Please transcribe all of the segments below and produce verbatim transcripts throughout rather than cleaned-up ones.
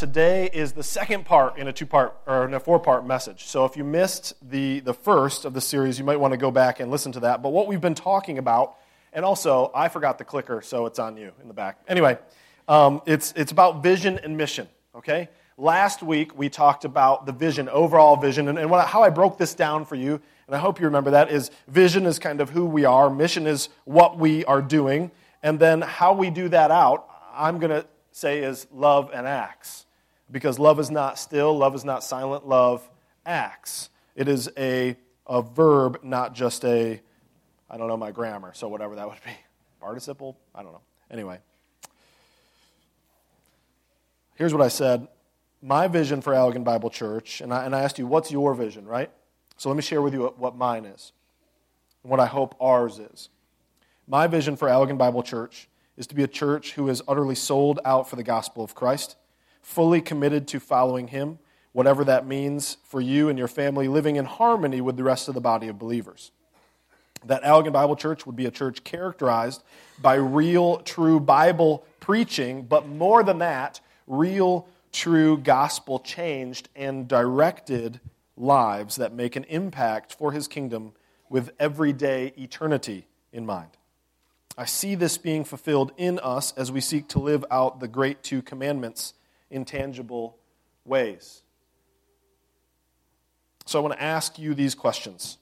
today is the second part in a two-part or in a four-part message. So if you missed the, the first of the series, you might want to go back and listen to that. But what we've been talking about, and also I forgot the clicker, so it's on you in the back. Anyway, um, it's it's about vision and mission. Okay. Last week we talked about the vision, overall vision, and, and what, how I broke this down for you, and I hope you remember that, is vision is kind of who we are, mission is what we are doing, and then how we do that out, I'm going to say is love and acts. Because love is not still, love is not silent, love acts. It is a, a verb, not just a, I don't know my grammar, so whatever that would be. Participle? I don't know. Anyway. Here's what I said. My vision for Allegan Bible Church, and I, and I asked you, what's your vision, right? So let me share with you what, what mine is, and what I hope ours is. My vision for Allegan Bible Church is to be a church who is utterly sold out for the gospel of Christ, fully committed to following Him, whatever that means for you and your family, living in harmony with the rest of the body of believers. That Allegan Bible Church would be a church characterized by real, true Bible preaching, but more than that, real, true, gospel-changed and directed lives that make an impact for His kingdom with everyday eternity in mind. I see this being fulfilled in us as we seek to live out the great two commandments in tangible ways. So I want to ask you these questions.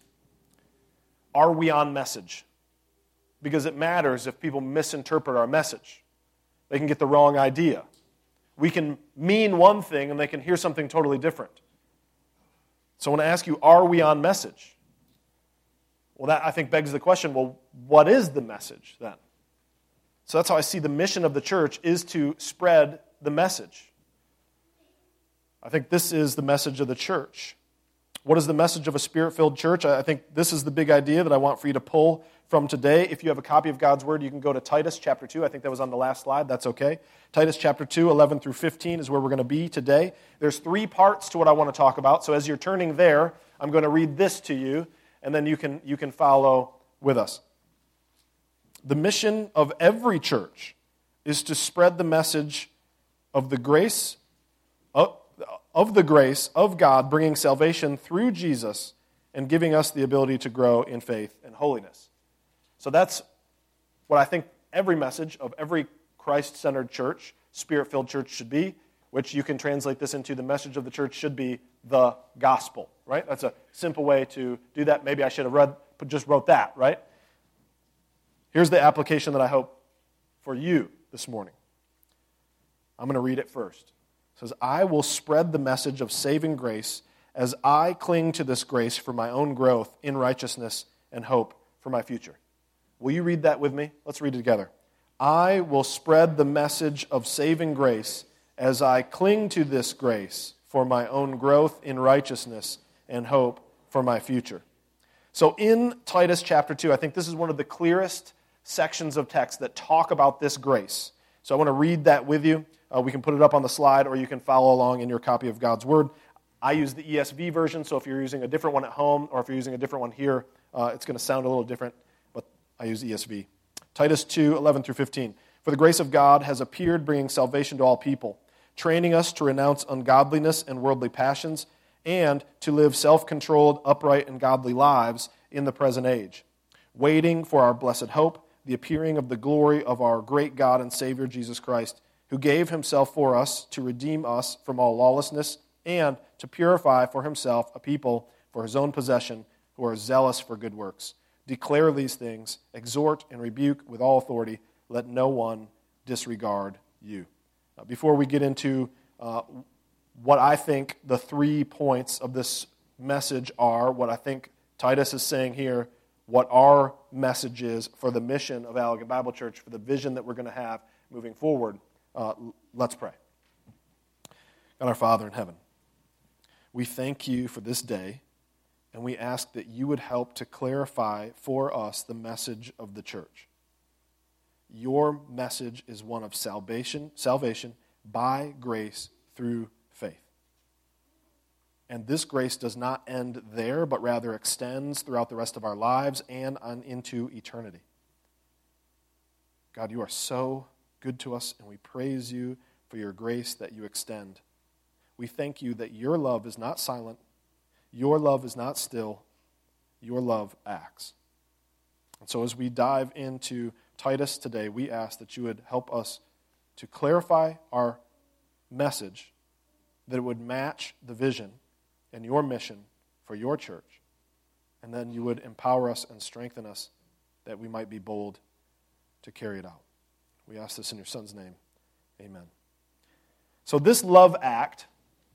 Are we on message? Because it matters if people misinterpret our message. They can get the wrong idea. We can mean one thing and they can hear something totally different. So I want to ask you, are we on message? Well, that I think begs the question, well, what is the message then? So that's how I see the mission of the church is to spread the message. I think this is the message of the church. What is the message of a Spirit-filled church? I think this is the big idea that I want for you to pull from today. If you have a copy of God's Word, you can go to Titus chapter two. I think that was on the last slide. That's okay. Titus chapter two, eleven through fifteen is where we're going to be today. There's three parts to what I want to talk about. So as you're turning there, I'm going to read this to you, and then you can, you can follow with us. The mission of every church is to spread the message of the grace of, of the grace of God, bringing salvation through Jesus and giving us the ability to grow in faith and holiness. So that's what I think every message of every Christ-centered church, Spirit-filled church should be, which you can translate this into the message of the church should be the gospel, right? That's a simple way to do that. Maybe I should have read, but just wrote that, right? Here's the application that I hope for you this morning. I'm going to read it first. It says, I will spread the message of saving grace as I cling to this grace for my own growth in righteousness and hope for my future. Will you read that with me? Let's read it together. I will spread the message of saving grace as I cling to this grace for my own growth in righteousness and hope for my future. So in Titus chapter two, I think this is one of the clearest sections of text that talk about this grace. So I want to read that with you. Uh, we can put it up on the slide, or you can follow along in your copy of God's Word. I use the E S V version, so if you're using a different one at home, or if you're using a different one here, uh, it's going to sound a little different, but I use E S V. Titus two, eleven through fifteen. For the grace of God has appeared, bringing salvation to all people, training us to renounce ungodliness and worldly passions, and to live self-controlled, upright, and godly lives in the present age, waiting for our blessed hope, the appearing of the glory of our great God and Savior Jesus Christ, who gave Himself for us to redeem us from all lawlessness and to purify for Himself a people for His own possession who are zealous for good works. Declare these things, exhort and rebuke with all authority. Let no one disregard you. Uh, before we get into uh, what I think the three points of this message are, what I think Titus is saying here, what our message is for the mission of Allegan Bible Church, for the vision that we're going to have moving forward, uh, let's pray. God, our Father in heaven, we thank You for this day, and we ask that You would help to clarify for us the message of the church. Your message is one of salvation, salvation by grace through faith. And this grace does not end there, but rather extends throughout the rest of our lives and on into eternity. God, You are so good to us, and we praise You for Your grace that You extend We thank you that your love is not silent, your love is not still, your love acts. And so as we dive into Titus today, we ask that you would help us to clarify our message, that it would match the vision and your mission for your church, and then you would empower us and strengthen us that we might be bold to carry it out. We ask this in your Son's name. Amen. So this love act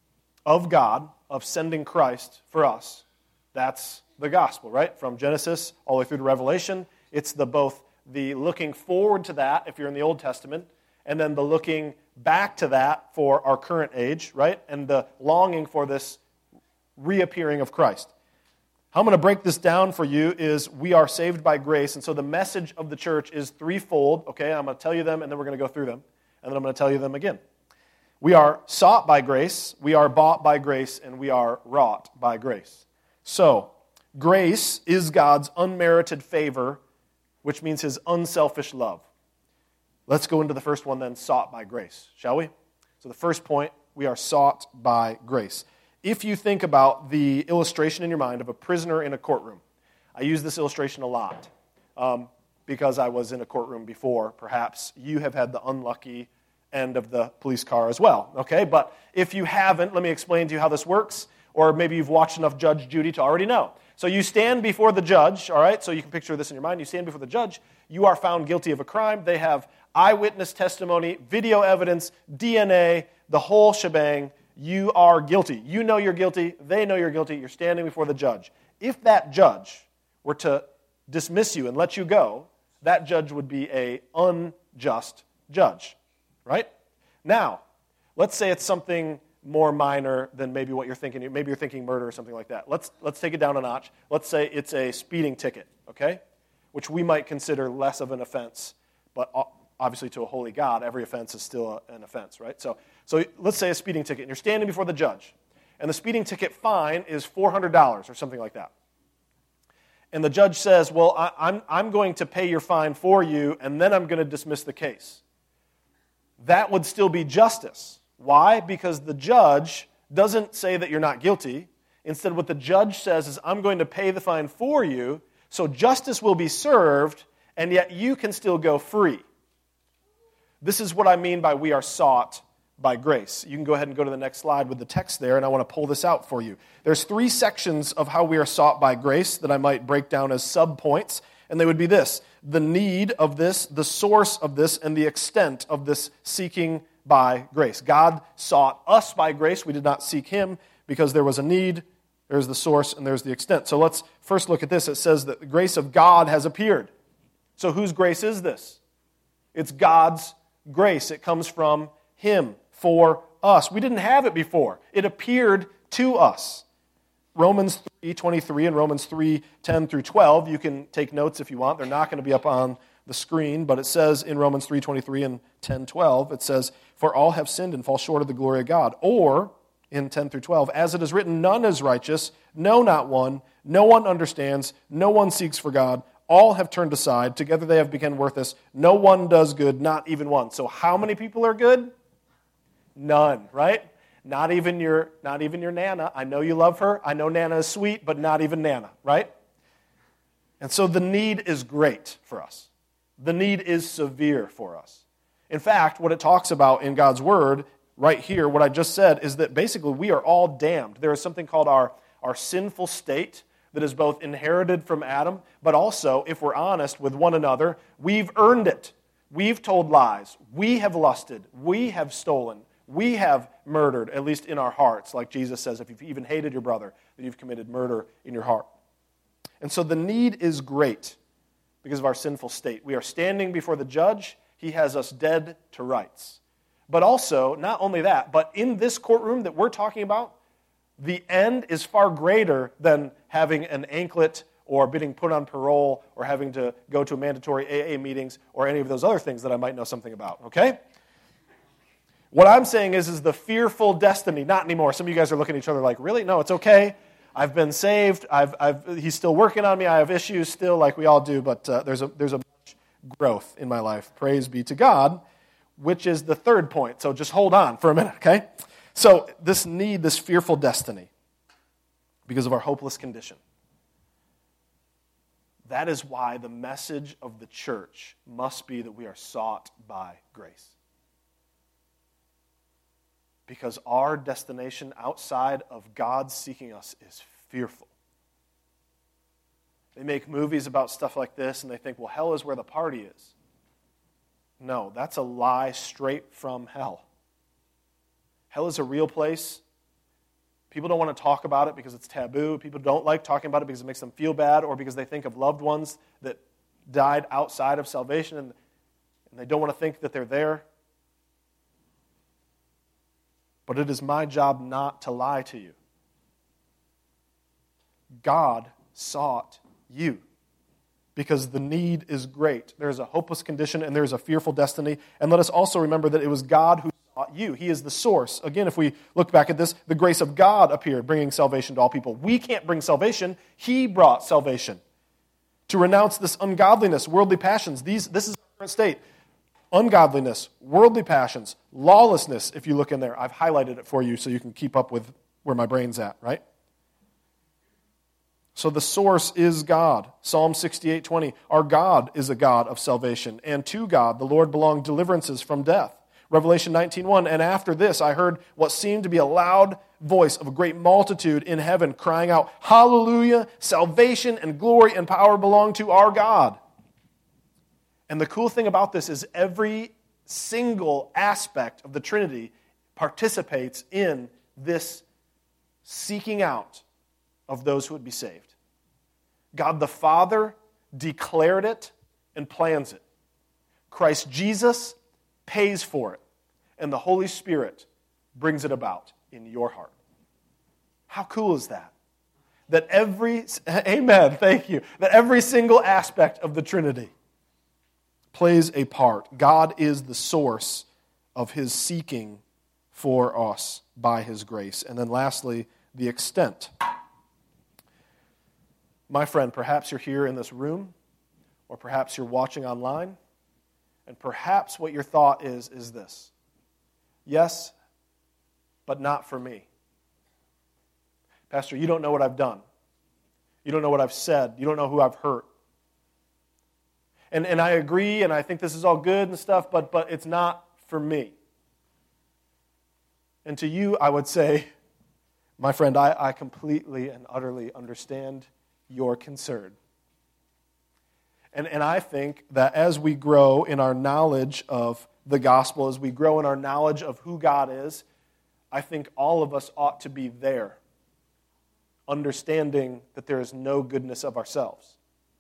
of God, of sending Christ for us, that's the gospel, right? From Genesis all the way through to Revelation, it's the both the looking forward to that, if you're in the Old Testament, and then the looking back to that for our current age, right? And the longing for this reappearing of Christ. How I'm going to break this down for you is we are saved by grace, and so the message of the church is threefold, okay? I'm going to tell you them, and then we're going to go through them, and then I'm going to tell you them again. We are sought by grace, we are bought by grace, and we are wrought by grace. So, grace is God's unmerited favor, which means his unselfish love. Let's go into the first one then, sought by grace, shall we? So the first point, we are sought by grace. If you think about the illustration in your mind of a prisoner in a courtroom, I use this illustration a lot um, because I was in a courtroom before. Perhaps you have had the unlucky end of the police car as well, okay? But if you haven't, let me explain to you how this works, or maybe you've watched enough Judge Judy to already know. So you stand before the judge, all right? So you can picture this in your mind. You stand before the judge. You are found guilty of a crime. They have eyewitness testimony, video evidence, D N A, the whole shebang. You are guilty. You know you're guilty. They know you're guilty. You're standing before the judge. If that judge were to dismiss you and let you go, that judge would be an unjust judge, right? Now, let's say it's something more minor than maybe what you're thinking. Maybe you're thinking murder or something like that. Let's let's take it down a notch. Let's say it's a speeding ticket, okay? Which we might consider less of an offense, but obviously to a holy God, every offense is still a, an offense, right? So, so let's say a speeding ticket, and you're standing before the judge, and the speeding ticket fine is four hundred dollars or something like that. And the judge says, well, I, I'm, I'm going to pay your fine for you, and then I'm going to dismiss the case. That would still be justice. Why? Because the judge doesn't say that you're not guilty. Instead, what the judge says is, I'm going to pay the fine for you, so justice will be served, and yet you can still go free. This is what I mean by we are sought by grace. You can go ahead and go to the next slide with the text there, and I want to pull this out for you. There's three sections of how we are sought by grace that I might break down as subpoints, and they would be this: the need of this, the source of this, and the extent of this seeking by grace. God sought us by grace. We did not seek him because there was a need. There's the source and there's the extent. So let's first look at this. It says that the grace of God has appeared. So whose grace is this? It's God's grace. It comes from him for us. We didn't have it before. It appeared to us. Romans three twenty-three and Romans three ten through twelve. You can take notes if you want. They're not going to be up on the screen, but it says in Romans three twenty-three and ten twelve, it says, for all have sinned and fall short of the glory of God. Or, in ten through twelve, as it is written, none is righteous, no, not one. No one understands, no one seeks for God. All have turned aside. Together they have become worthless. No one does good, not even one. So how many people are good? None, right? Not even your, not even your Nana. I know you love her. I know Nana is sweet, but not even Nana, right? And so the need is great for us. The need is severe for us. In fact, what it talks about in God's Word, right here, what I just said, is that basically we are all damned. There is something called our, our sinful state that is both inherited from Adam, but also, if we're honest with one another, we've earned it. We've told lies. We have lusted. We have stolen. We have murdered, at least in our hearts. Like Jesus says, if you've even hated your brother, then you've committed murder in your heart. And so the need is great because of our sinful state. We are standing before the judge. He has us dead to rights. But also, not only that, but in this courtroom that we're talking about, the end is far greater than having an anklet or being put on parole or having to go to mandatory A A meetings or any of those other things that I might know something about, okay? What I'm saying is, is the fearful destiny, not anymore. Some of you guys are looking at each other like, really? No, it's okay. I've been saved. I've, I've, he's still working on me. I have issues still, like we all do, but uh, there's a there's a much growth in my life. Praise be to God, which is the third point. So just hold on for a minute, okay? So this need, this fearful destiny, because of our hopeless condition. That is why the message of the church must be that we are sought by grace. Because our destination outside of God seeking us is fearful. They make movies about stuff like this and they think, well, hell is where the party is. No, that's a lie straight from hell. Hell is a real place. People don't want to talk about it because it's taboo. People don't like talking about it because it makes them feel bad or because they think of loved ones that died outside of salvation and, and they don't want to think that they're there. But it is my job not to lie to you. God sought you because the need is great. There is a hopeless condition and there is a fearful destiny. And let us also remember that it was God who sought you. He is the source. Again, if we look back at this, the grace of God appeared, bringing salvation to all people. We can't bring salvation. He brought salvation. To renounce this ungodliness, worldly passions. These, this is our current state. Ungodliness, worldly passions, lawlessness, if you look in there. I've highlighted it for you so you can keep up with where my brain's at, right? So the source is God. Psalm sixty-eight twenty, our God is a God of salvation, and to God the Lord belong deliverances from death. Revelation nineteen one, and after this I heard what seemed to be a loud voice of a great multitude in heaven crying out, Hallelujah, salvation and glory and power belong to our God. And the cool thing about this is every single aspect of the Trinity participates in this seeking out of those who would be saved. God the Father declared it and plans it. Christ Jesus pays for it. And the Holy Spirit brings it about in your heart. How cool is that? That every, amen, thank you, that every single aspect of the Trinity plays a part. God is the source of His seeking for us by His grace. And then lastly, the extent. My friend, perhaps you're here in this room, or perhaps you're watching online, and perhaps what your thought is, is this. Yes, but not for me. Pastor, you don't know what I've done. You don't know what I've said. You don't know who I've hurt. And and I agree, and I think this is all good and stuff, but but it's not for me. And to you, I would say, my friend, I, I completely and utterly understand your concern. And, and I think that as we grow in our knowledge of the gospel, as we grow in our knowledge of who God is, I think all of us ought to be there, understanding that there is no goodness of ourselves.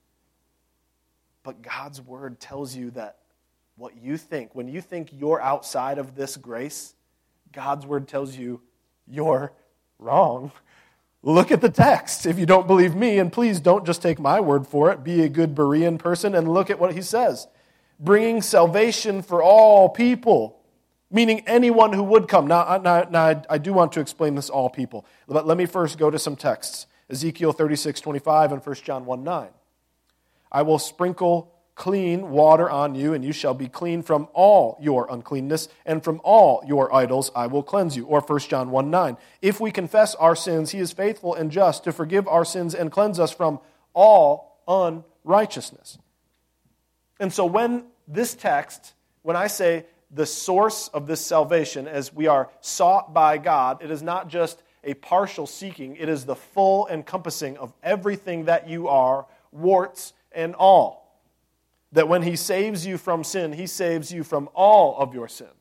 But God's word tells you that what you think, when you think you're outside of this grace, God's word tells you you're wrong. Look at the text if you don't believe me, and please don't just take my word for it. Be a good Berean person and look at what he says. Bringing salvation for all people, meaning anyone who would come. Now, now, now I do want to explain this all people, but let me first go to some texts. Ezekiel thirty-six twenty-five and First John one nine. I will sprinkle clean water on you, and you shall be clean from all your uncleanness, and from all your idols I will cleanse you. Or First John one nine. If we confess our sins, he is faithful and just to forgive our sins and cleanse us from all unrighteousness. And so when this text, when I say the source of this salvation, as we are sought by God, it is not just a partial seeking, it is the full encompassing of everything that you are, warts and all. That when he saves you from sin, he saves you from all of your sin.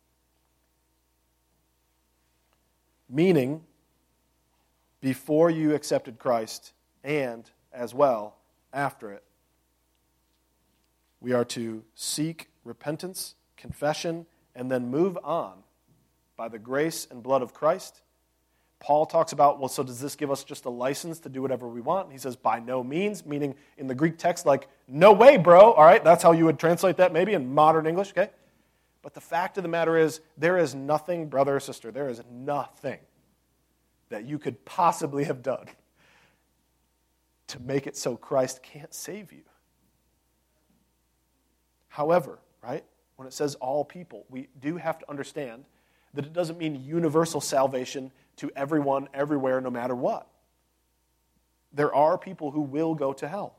Meaning, before you accepted Christ, and as well after it, we are to seek repentance, confession, and then move on by the grace and blood of Christ. Paul talks about, well, so does this give us just a license to do whatever we want? He says, by no means, meaning in the Greek text, like, no way, bro. All right, that's how you would translate that maybe in modern English, okay? But the fact of the matter is, there is nothing, brother or sister, there is nothing that you could possibly have done to make it so Christ can't save you. However, right, when it says all people, we do have to understand that it doesn't mean universal salvation to everyone, everywhere, no matter what. There are people who will go to hell.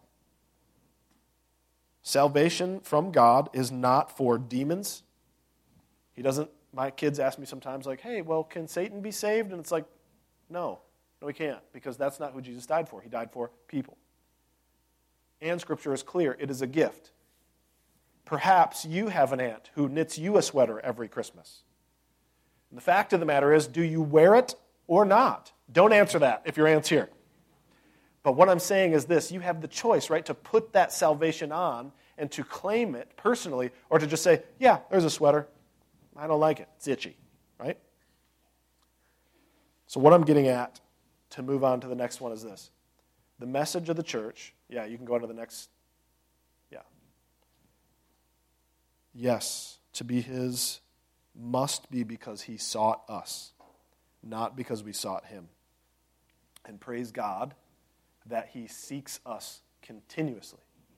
Salvation from God is not for demons. He doesn't, my kids ask me sometimes like, hey, well, can Satan be saved? And it's like, no, no he can't, because that's not who Jesus died for. He died for people. And Scripture is clear, it is a gift. Perhaps you have an aunt who knits you a sweater every Christmas. And the fact of the matter is, do you wear it or not? Don't answer that if your aunt's here. But what I'm saying is this, you have the choice, right, to put that salvation on and to claim it personally, or to just say, yeah, there's a sweater. I don't like it. It's itchy, right? So what I'm getting at, to move on to the next one, is this. The message of the church, yeah, you can go on to the next, yeah. Yes, to be his must be because he sought us, not because we sought him. And praise God that he seeks us continuously.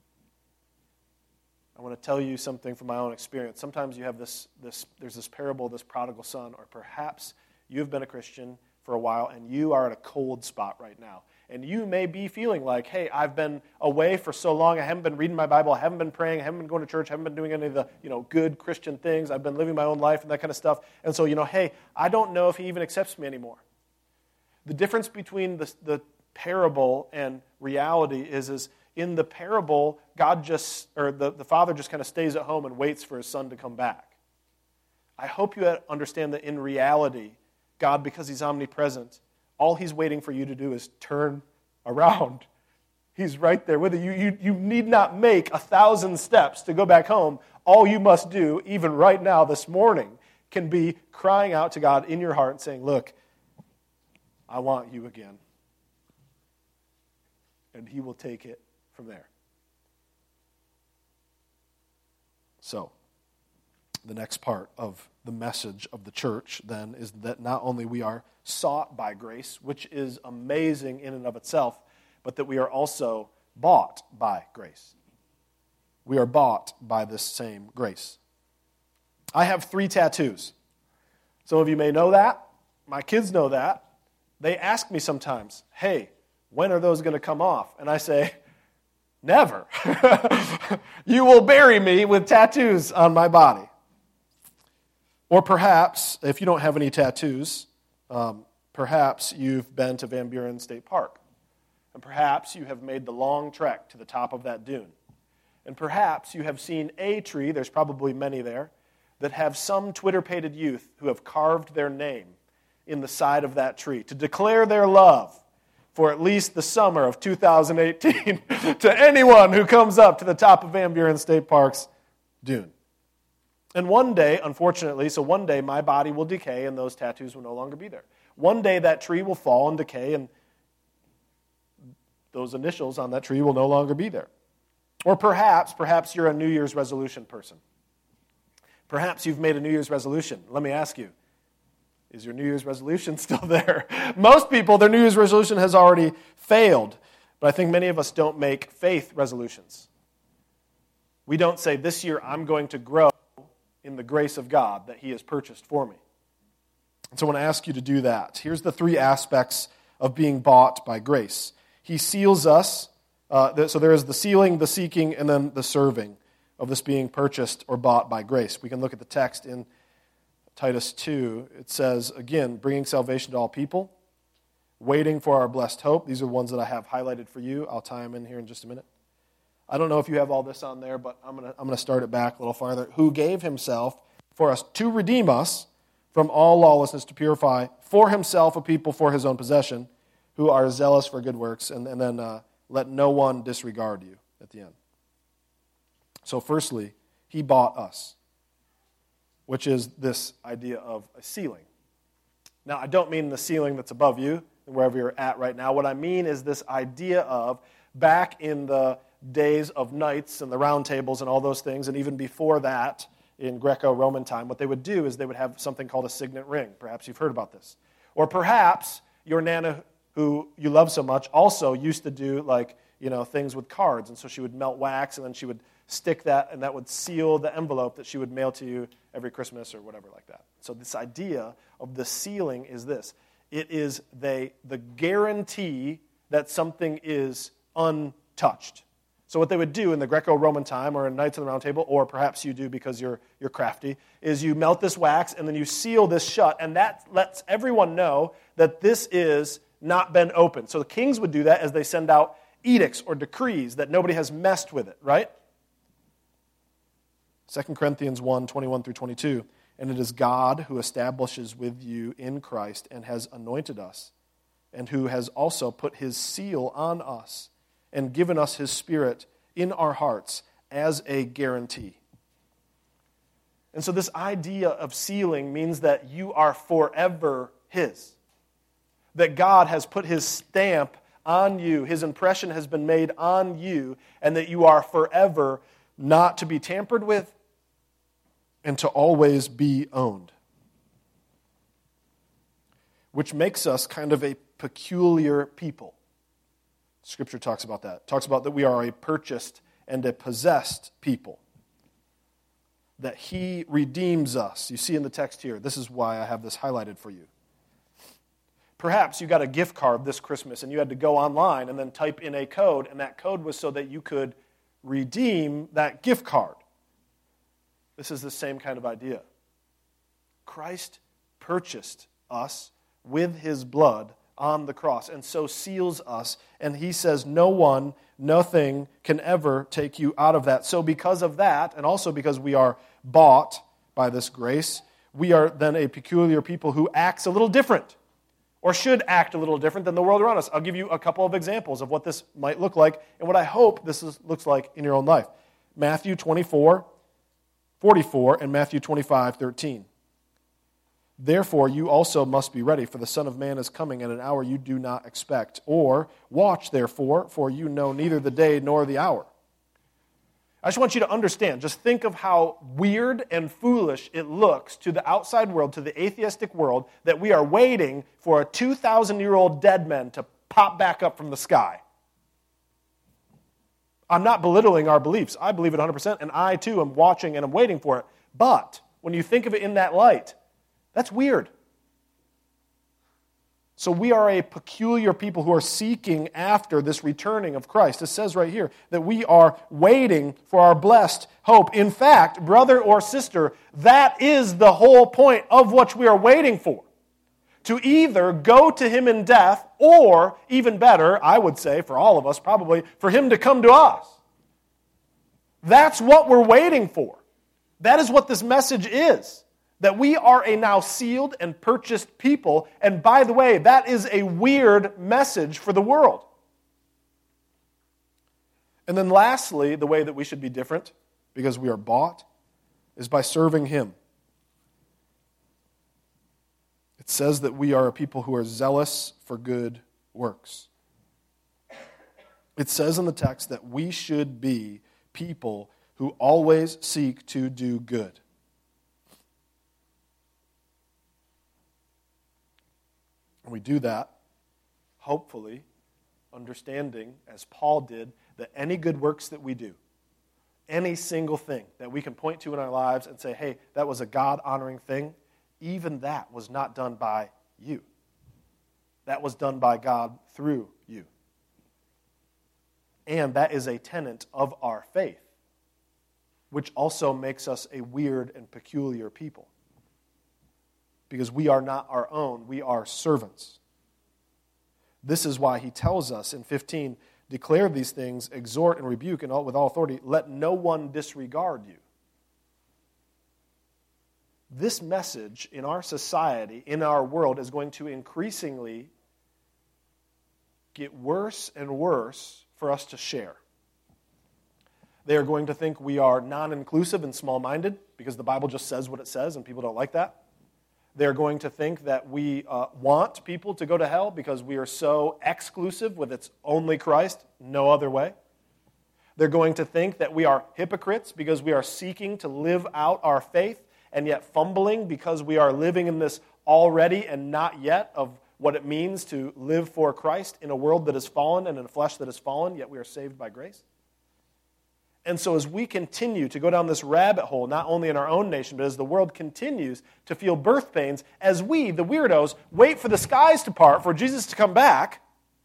I want to tell you something from my own experience. Sometimes you have this, this there's this parable of this prodigal son, or perhaps you've been a Christian for a while and you are at a cold spot right now. And you may be feeling like, hey, I've been away for so long, I haven't been reading my Bible, I haven't been praying, I haven't been going to church, I haven't been doing any of the, you know, good Christian things, I've been living my own life and that kind of stuff. And so, you know, hey, I don't know if he even accepts me anymore. The difference between the, the parable and reality is, is in the parable, God just, or the, the father just kind of stays at home and waits for his son to come back. I hope you understand that in reality, God, because he's omnipresent, all he's waiting for you to do is turn around. He's right there with you. You, you. you need not make a thousand steps to go back home. All you must do, even right now, this morning, can be crying out to God in your heart and saying, look, I want you again. And he will take it from there. So, the next part of the message of the church, then, is that not only we are sought by grace, which is amazing in and of itself, but that we are also bought by grace. We are bought by this same grace. I have three tattoos. Some of you may know that. My kids know that. They ask me sometimes, hey, when are those going to come off? And I say, never. You will bury me with tattoos on my body. Or perhaps, if you don't have any tattoos, um, perhaps you've been to Van Buren State Park. And perhaps you have made the long trek to the top of that dune. And perhaps you have seen a tree, there's probably many there, that have some Twitter-pated youth who have carved their name in the side of that tree to declare their love for at least the summer of two thousand eighteen to anyone who comes up to the top of Van Buren State Park's dune. And one day, unfortunately, so one day my body will decay and those tattoos will no longer be there. One day that tree will fall and decay and those initials on that tree will no longer be there. Or perhaps, perhaps you're a New Year's resolution person. Perhaps you've made a New Year's resolution. Let me ask you, is your New Year's resolution still there? Most people, their New Year's resolution has already failed. But I think many of us don't make faith resolutions. We don't say, this year I'm going to grow in the grace of God that he has purchased for me. And so I want to ask you to do that. Here's the three aspects of being bought by grace. He seals us. Uh, so there is the sealing, the seeking, and then the serving of this being purchased or bought by grace. We can look at the text in Titus two. It says, again, bringing salvation to all people, waiting for our blessed hope. These are ones that I have highlighted for you. I'll tie them in here in just a minute. I don't know if you have all this on there, but I'm going to I'm going to start it back a little farther. Who gave himself for us to redeem us from all lawlessness, to purify for himself a people for his own possession, who are zealous for good works, and, and then uh, let no one disregard you at the end. So firstly, he bought us, which is this idea of a ceiling. Now, I don't mean the ceiling that's above you, wherever you're at right now. What I mean is this idea of back in the days of knights and the round tables and all those things, and even before that, in Greco-Roman time, what they would do is they would have something called a signet ring. Perhaps you've heard about this. Or perhaps your Nana, who you love so much, also used to do like, you know, things with cards, and so she would melt wax, and then she would stick that, and that would seal the envelope that she would mail to you every Christmas or whatever like that. So this idea of the sealing is this. It is the, the guarantee that something is untouched. So what they would do in the Greco-Roman time or in Knights of the Round Table, or perhaps you do because you're you're crafty, is you melt this wax and then you seal this shut, and that lets everyone know that this is not been opened. So the kings would do that as they send out edicts or decrees that nobody has messed with it, right? Second Corinthians one, twenty-one through twenty-two, and it is God who establishes with you in Christ and has anointed us, and who has also put his seal on us, and given us his Spirit in our hearts as a guarantee. And so this idea of sealing means that you are forever his. That God has put his stamp on you, his impression has been made on you, and that you are forever not to be tampered with and to always be owned. Which makes us kind of a peculiar people. Scripture talks about that. It talks about that we are a purchased and a possessed people. That he redeems us. You see in the text here, this is why I have this highlighted for you. Perhaps you got a gift card this Christmas and you had to go online and then type in a code, and that code was so that you could redeem that gift card. This is the same kind of idea. Christ purchased us with his blood on the cross, and so seals us. And he says, no one, nothing can ever take you out of that. So because of that, and also because we are bought by this grace, we are then a peculiar people who acts a little different, or should act a little different than the world around us. I'll give you a couple of examples of what this might look like, and what I hope this is, looks like in your own life. Matthew twenty-four, forty-four, and Matthew twenty-five, thirteen. Therefore, you also must be ready, for the Son of Man is coming at an hour you do not expect. Or, watch therefore, for you know neither the day nor the hour. I just want you to understand, just think of how weird and foolish it looks to the outside world, to the atheistic world, that we are waiting for a two thousand year old dead man to pop back up from the sky. I'm not belittling our beliefs. I believe it one hundred percent, and I too am watching and I'm waiting for it. But when you think of it in that light, that's weird. So we are a peculiar people who are seeking after this returning of Christ. It says right here that we are waiting for our blessed hope. In fact, brother or sister, that is the whole point of what we are waiting for. To either go to him in death, or, even better, I would say, for all of us probably, for him to come to us. That's what we're waiting for. That is what this message is. That we are a now sealed and purchased people. And by the way, that is a weird message for the world. And then lastly, the way that we should be different, because we are bought, is by serving him. It says that we are a people who are zealous for good works. It says in the text that we should be people who always seek to do good. And we do that, hopefully, understanding, as Paul did, that any good works that we do, any single thing that we can point to in our lives and say, hey, that was a God-honoring thing, even that was not done by you. That was done by God through you. And that is a tenet of our faith, which also makes us a weird and peculiar people. Because we are not our own, we are servants. This is why he tells us in fifteen, declare these things, exhort and rebuke and all, with all authority, let no one disregard you. This message in our society, in our world, is going to increasingly get worse and worse for us to share. They are going to think we are non-inclusive and small-minded because the Bible just says what it says and people don't like that. They're going to think that we uh, want people to go to hell because we are so exclusive with it's only Christ, no other way. They're going to think that we are hypocrites because we are seeking to live out our faith and yet fumbling because we are living in this already and not yet of what it means to live for Christ in a world that is fallen and in a flesh that is fallen, yet we are saved by grace. And so as we continue to go down this rabbit hole, not only in our own nation, but as the world continues to feel birth pains, as we, the weirdos, wait for the skies to part for Jesus to come back,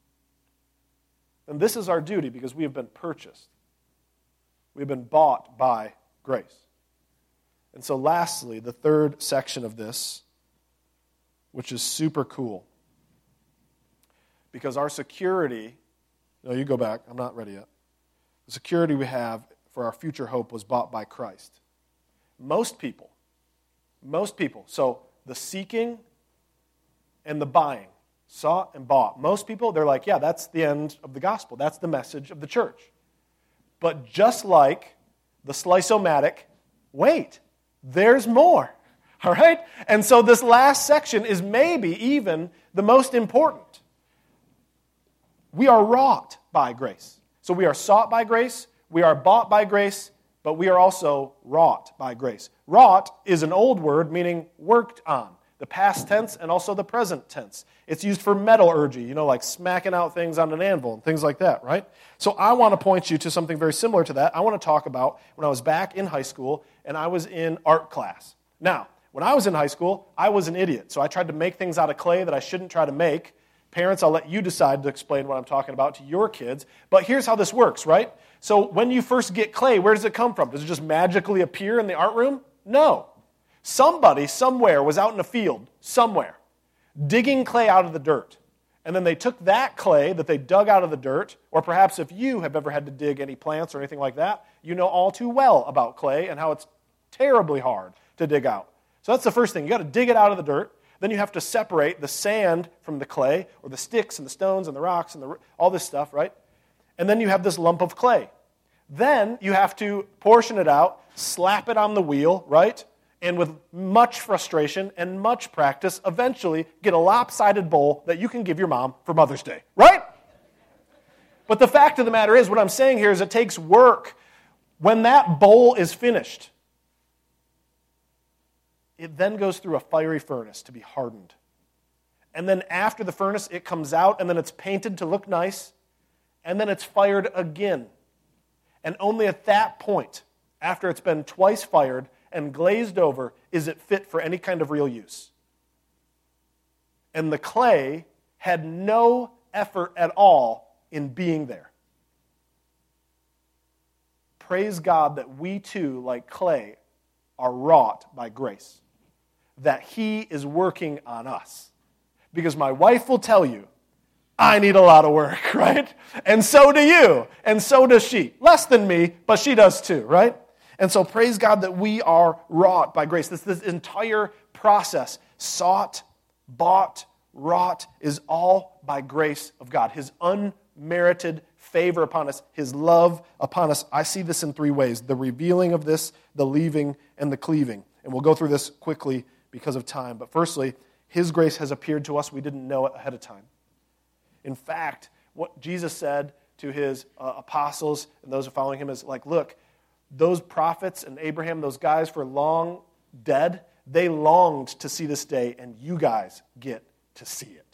then this is our duty because we have been purchased. We've been bought by grace. And so lastly, the third section of this, which is super cool, because our security, no, you go back, I'm not ready yet. The security we have for our future hope was bought by Christ. Most people, most people, so the seeking and the buying, sought and bought. Most people, they're like, yeah, that's the end of the gospel. That's the message of the church. But just like the slice-o-matic, wait, there's more. All right? And so this last section is maybe even the most important. We are wrought by grace. So we are sought by grace, we are bought by grace, but we are also wrought by grace. Wrought is an old word meaning worked on, the past tense and also the present tense. It's used for metallurgy, you know, like smacking out things on an anvil and things like that, right? So I want to point you to something very similar to that. I want to talk about when I was back in high school and I was in art class. Now, when I was in high school, I was an idiot, so I tried to make things out of clay that I shouldn't try to make. Parents, I'll let you decide to explain what I'm talking about to your kids. But here's how this works, right? So when you first get clay, where does it come from? Does it just magically appear in the art room? No. Somebody somewhere was out in a field, somewhere, digging clay out of the dirt. And then they took that clay that they dug out of the dirt, or perhaps if you have ever had to dig any plants or anything like that, you know all too well about clay and how it's terribly hard to dig out. So that's the first thing. You got to dig it out of the dirt. Then you have to separate the sand from the clay, or the sticks and the stones and the rocks and the, all this stuff, right? And then you have this lump of clay. Then you have to portion it out, slap it on the wheel, right? And with much frustration and much practice, eventually get a lopsided bowl that you can give your mom for Mother's Day, right? But the fact of the matter is, what I'm saying here is it takes work. When that bowl is finished, it then goes through a fiery furnace to be hardened. And then after the furnace, it comes out, and then it's painted to look nice, and then it's fired again. And only at that point, after it's been twice fired and glazed over, is it fit for any kind of real use. And the clay had no effort at all in being there. Praise God that we too, like clay, are wrought by grace. That He is working on us. Because my wife will tell you, I need a lot of work, right? And so do you. And so does she. Less than me, but she does too, right? And so praise God that we are wrought by grace. This, this entire process, sought, bought, wrought, is all by grace of God. His unmerited favor upon us, His love upon us. I see this in three ways. The revealing of this, the leaving, and the cleaving. And we'll go through this quickly because of time. But firstly, His grace has appeared to us. We didn't know it ahead of time. In fact, what Jesus said to His uh, apostles and those who are following Him is like, look, those prophets and Abraham, those guys for long dead, they longed to see this day, and you guys get to see it.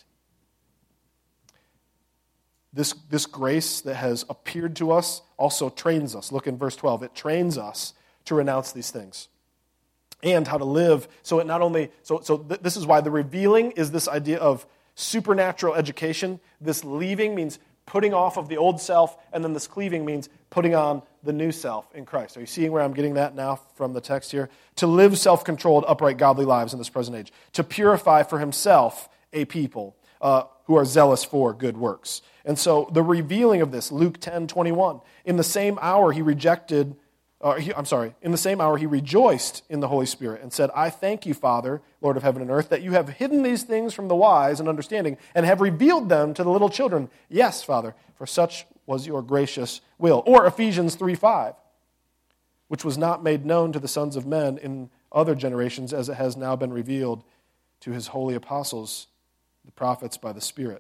This, this grace that has appeared to us also trains us. Look in verse twelve. It trains us to renounce these things. And how to live, so it not only, so, so th- this is why the revealing is this idea of supernatural education. This leaving means putting off of the old self, and then this cleaving means putting on the new self in Christ. Are you seeing where I'm getting that now from the text here? To live self-controlled, upright, godly lives in this present age. To purify for Himself a people uh, who are zealous for good works. And so the revealing of this, Luke ten twenty-one, in the same hour He rejected Uh, he, I'm sorry, in the same hour He rejoiced in the Holy Spirit and said, I thank you, Father, Lord of heaven and earth, that you have hidden these things from the wise and understanding and have revealed them to the little children. Yes, Father, for such was your gracious will. Or Ephesians three five, which was not made known to the sons of men in other generations as it has now been revealed to His holy apostles, the prophets by the Spirit.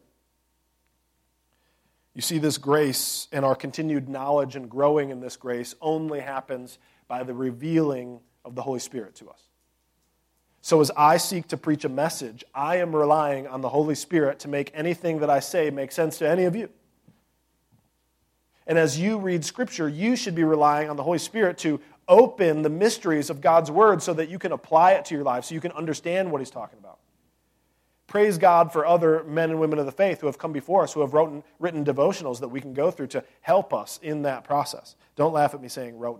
You see, this grace and our continued knowledge and growing in this grace only happens by the revealing of the Holy Spirit to us. So as I seek to preach a message, I am relying on the Holy Spirit to make anything that I say make sense to any of you. And as you read Scripture, you should be relying on the Holy Spirit to open the mysteries of God's Word so that you can apply it to your life, so you can understand what He's talking about. Praise God for other men and women of the faith who have come before us, who have written, written devotionals that we can go through to help us in that process. Don't laugh at me saying wrote.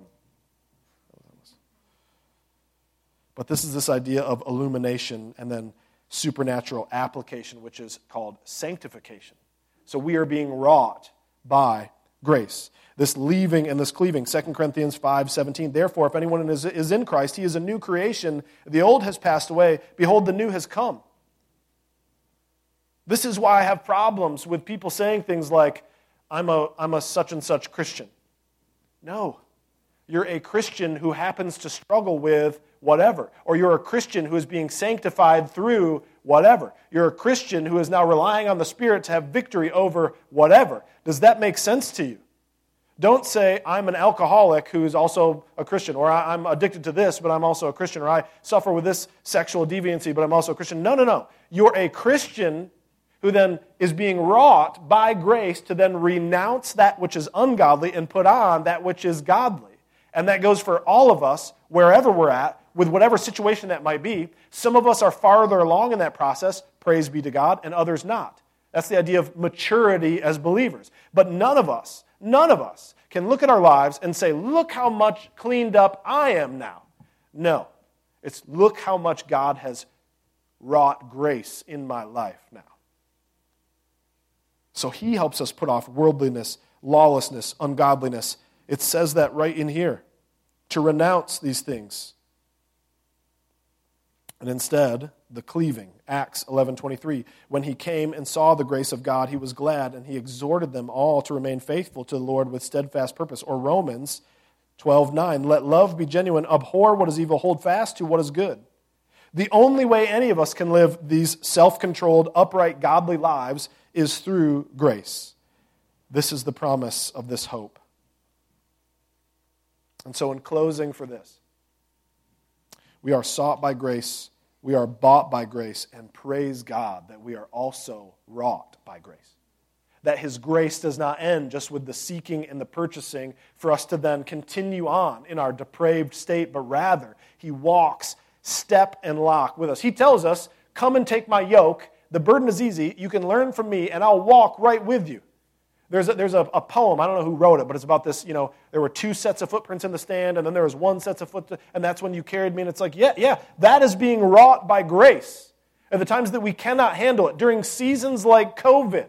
But this is this idea of illumination and then supernatural application, which is called sanctification. So we are being wrought by grace. This leaving and this cleaving. Second Corinthians five seventeen. Therefore, if anyone is, is in Christ, he is a new creation. The old has passed away. Behold, the new has come. This is why I have problems with people saying things like, I'm a, I'm a such and such Christian. No. You're a Christian who happens to struggle with whatever. Or you're a Christian who is being sanctified through whatever. You're a Christian who is now relying on the Spirit to have victory over whatever. Does that make sense to you? Don't say, I'm an alcoholic who is also a Christian, or I'm addicted to this, but I'm also a Christian, or I suffer with this sexual deviancy, but I'm also a Christian. No, no, no. You're a Christian who then is being wrought by grace to then renounce that which is ungodly and put on that which is godly. And that goes for all of us, wherever we're at, with whatever situation that might be. Some of us are farther along in that process, praise be to God, and others not. That's the idea of maturity as believers. But none of us, none of us can look at our lives and say, look how much cleaned up I am now. No. It's look how much God has wrought grace in my life now. So He helps us put off worldliness, lawlessness, ungodliness. It says that right in here, to renounce these things. And instead, the cleaving, Acts eleven twenty-three, when he came and saw the grace of God, he was glad, and he exhorted them all to remain faithful to the Lord with steadfast purpose. Or Romans twelve nine, let love be genuine, abhor what is evil, hold fast to what is good. The only way any of us can live these self-controlled, upright, godly lives is through grace. This is the promise of this hope. And so in closing for this, we are sought by grace, we are bought by grace, and praise God that we are also wrought by grace. That His grace does not end just with the seeking and the purchasing for us to then continue on in our depraved state, but rather He walks step and lock with us. He tells us, come and take my yoke, the burden is easy, you can learn from me, and I'll walk right with you. There's a, there's a, a poem, I don't know who wrote it, but it's about this, you know, there were two sets of footprints in the stand, and then there was one set of foot, and that's when you carried me, and it's like, yeah, yeah, that is being wrought by grace. At the times that we cannot handle it, during seasons like COVID,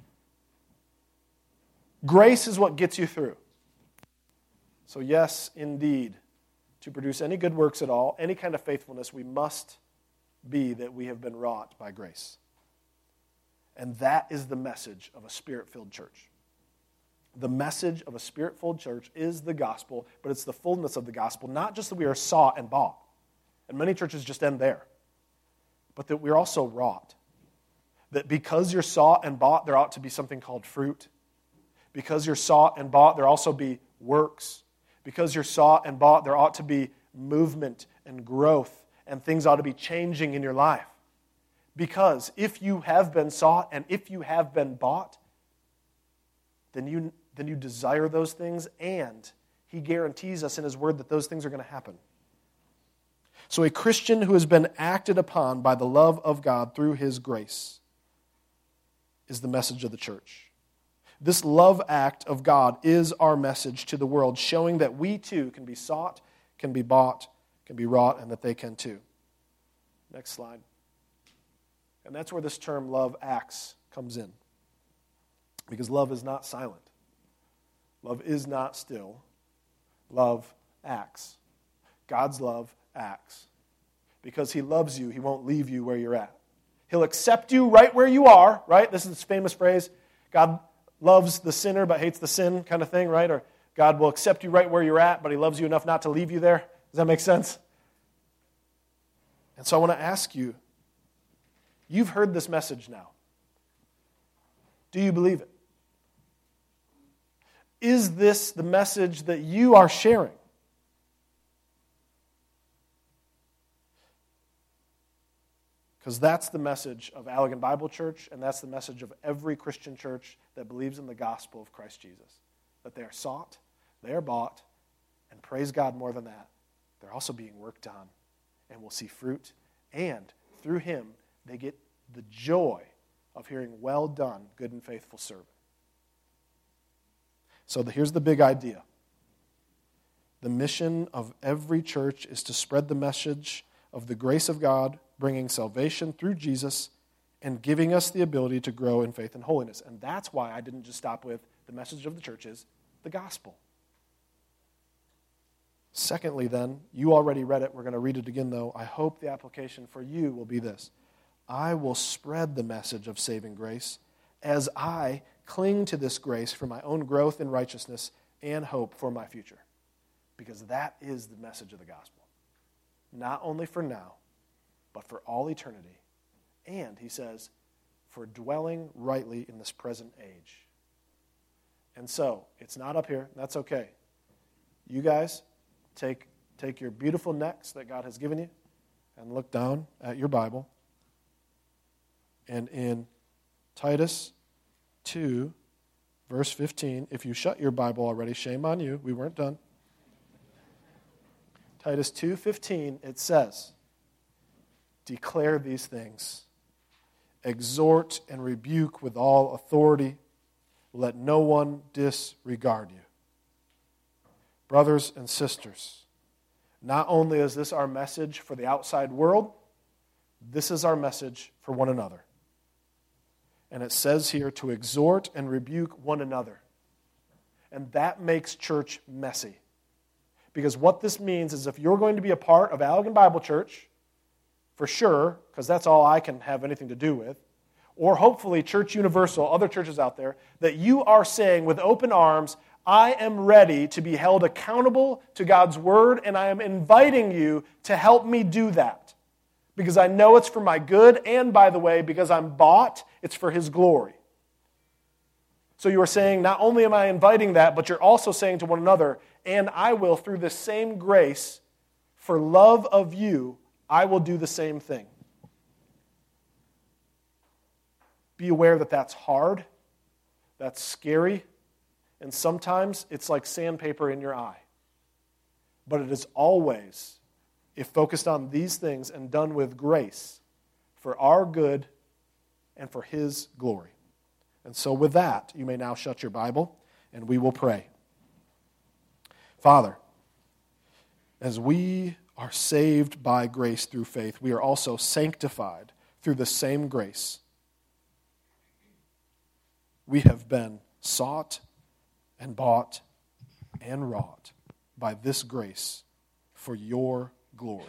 grace is what gets you through. So yes, indeed, to produce any good works at all, any kind of faithfulness, we must be that we have been wrought by grace. And that is the message of a Spirit-filled church. The message of a Spirit-filled church is the gospel, but it's the fullness of the gospel, not just that we are sought and bought. And many churches just end there. But that we're also wrought. That because you're sought and bought, there ought to be something called fruit. Because you're sought and bought, there also be works. Because you're sought and bought, there ought to be movement and growth, and things ought to be changing in your life. Because if you have been sought and if you have been bought, then you, then you desire those things, and He guarantees us in His Word that those things are going to happen. So a Christian who has been acted upon by the love of God through His grace is the message of the church. This love act of God is our message to the world, showing that we too can be sought, can be bought, can be wrought, and that they can too. Next slide. And that's where this term love acts comes in. Because love is not silent. Love is not still. Love acts. God's love acts. Because He loves you, He won't leave you where you're at. He'll accept you right where you are, right? This is this famous phrase, God loves the sinner but hates the sin kind of thing, right? Or God will accept you right where you're at, but He loves you enough not to leave you there. Does that make sense? And so I want to ask you, you've heard this message now. Do you believe it? Is this the message that you are sharing? Because that's the message of Allegan Bible Church, and that's the message of every Christian church that believes in the gospel of Christ Jesus. that they are sought, they are bought, and praise God more than that, they're also being worked on and will see fruit. And through him, they get the joy of hearing, well done, good and faithful servant. So the, here's the big idea. The mission of every church is to spread the message of the grace of God, bringing salvation through Jesus and giving us the ability to grow in faith and holiness. And that's why I didn't just stop with the message of the church is the gospel. Secondly, then, you already read it. We're going to read it again, though. I hope the application for you will be this. I will spread the message of saving grace as I cling to this grace for my own growth in righteousness and hope for my future. Because that is the message of the gospel. Not only for now, but for all eternity. And, he says, for dwelling rightly in this present age. And so, it's not up here. That's okay. You guys, take, take your beautiful necks that God has given you and look down at your Bible. And in Titus two, verse fifteen, if you shut your Bible already, shame on you. We weren't done. Titus two fifteen, it says, declare these things. Exhort and rebuke with all authority. Let no one disregard you. Brothers and sisters, not only is this our message for the outside world, this is our message for one another. And it says here to exhort and rebuke one another. And that makes church messy. Because what this means is if you're going to be a part of Allegan Bible Church, for sure, because that's all I can have anything to do with, or hopefully Church Universal, other churches out there, that you are saying with open arms, I am ready to be held accountable to God's word, and I am inviting you to help me do that. Because I know it's for my good, and by the way, because I'm bought, it's for his glory. So you are saying, not only am I inviting that, but you're also saying to one another, and I will, through the same grace, for love of you, I will do the same thing. Be aware that that's hard, that's scary, and sometimes it's like sandpaper in your eye. But it is always, if focused on these things and done with grace, for our good and for his glory. And so with that, you may now shut your Bible, and we will pray. Father, as we are saved by grace through faith, we are also sanctified through the same grace. We have been sought and bought and wrought by this grace for your glory.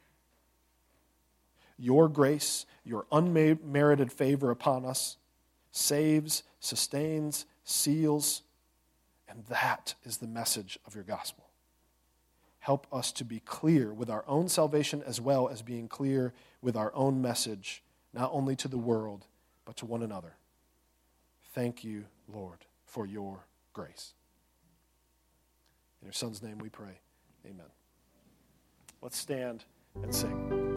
Your grace, your unmerited favor upon us, saves, sustains, seals, and that is the message of your gospel. Help us to be clear with our own salvation as well as being clear with our own message, not only to the world, but to one another. Thank you, Lord, for your grace. In your Son's name we pray. Amen. Let's stand and sing.